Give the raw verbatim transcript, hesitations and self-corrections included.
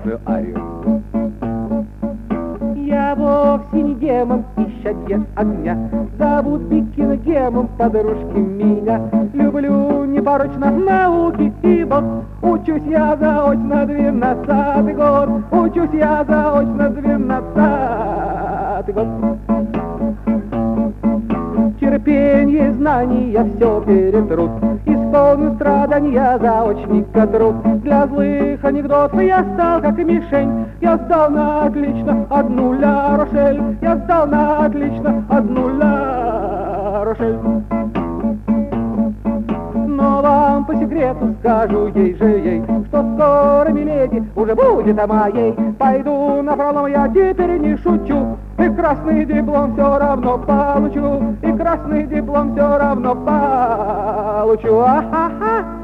прекрасную арию. Я вовсе не демон, исчадье огня, зовут Бикингемом подружки меня. Люблю непорочно науки и бог, учусь я заочно двенадцатый год, учусь я заочно двенадцатый год. Терпенье, знания все перетрут, исполню страдания заочника труд. Для злых анекдотов я стал как мишень, я сдал на отлично одну ля Рошель, я сдал на отлично одну ля Рошель. Но вам по секрету скажу ей же ей, что скоро, миледи, уже будет о моей. Пойду на пролом, я теперь не шучу, и красный диплом все равно получу, и красный диплом все равно получу. А-ха-ха!